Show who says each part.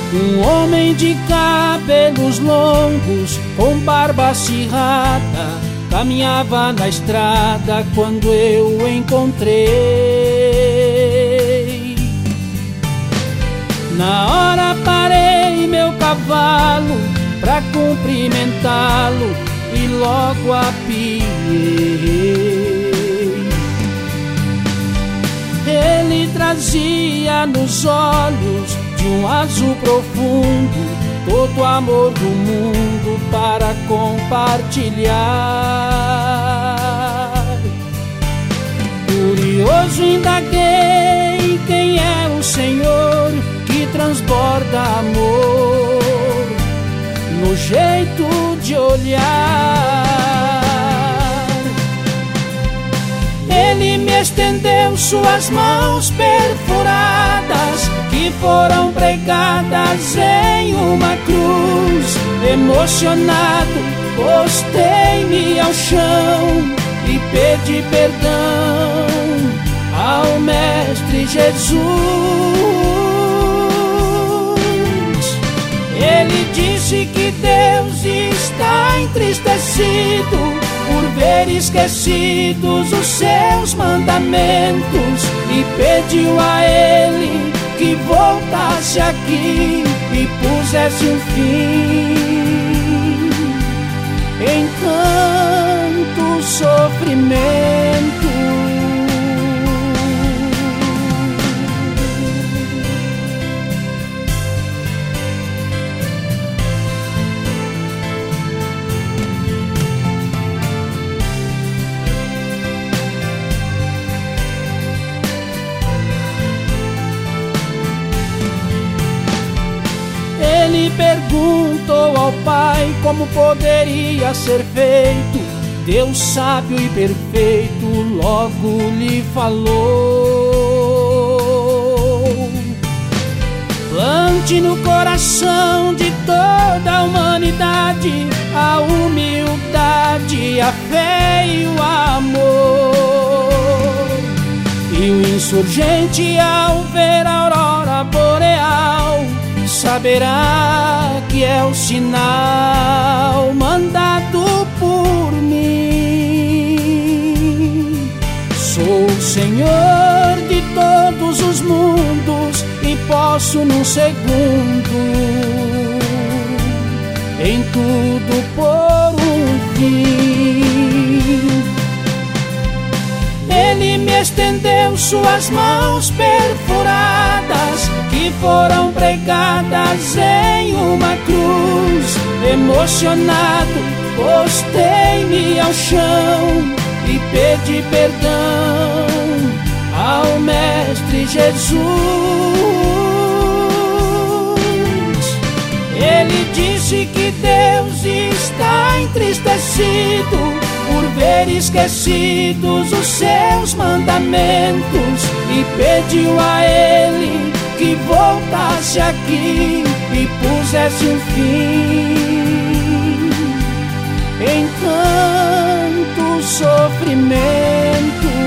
Speaker 1: Um homem de cabelos longos, com barba acirrada, caminhava na estrada quando eu o encontrei. Na hora parei meu cavalo pra cumprimentá-lo e logo apiei. Ele trazia nos olhos de um azul profundo todo o amor do mundo para compartilhar. Curioso indaguei quem é o Senhor que transborda amor no jeito de olhar. Ele me estendeu suas mãos perfuradas, que foram pregadas em uma cruz. Emocionado, postei-me ao chão e pedi perdão ao Mestre Jesus. Ele disse que Deus está entristecido por ver esquecidos os seus mandamentos, e pediu a ele que voltasse aqui e pusesse um fim em tanto sofrimento. Ele perguntou ao Pai como poderia ser feito. Deus sábio e perfeito logo lhe falou: plante no coração de toda a humanidade a humildade, a fé e o amor. E o insurgente, ao ver a aurora boreal, saberá que é o sinal mandado por mim. Sou o Senhor de todos os mundos e posso num segundo em tudo pôr um fim. Ele me estendeu suas mãos perfuradas, que foram pregadas em uma cruz. Emocionado, postei-me ao chão e pedi perdão ao Mestre Jesus. Ele disse que Deus está entristecido por ver esquecidos os seus mandamentos, e pediu a ele que voltasse aqui e pusesse um fim em tanto sofrimento.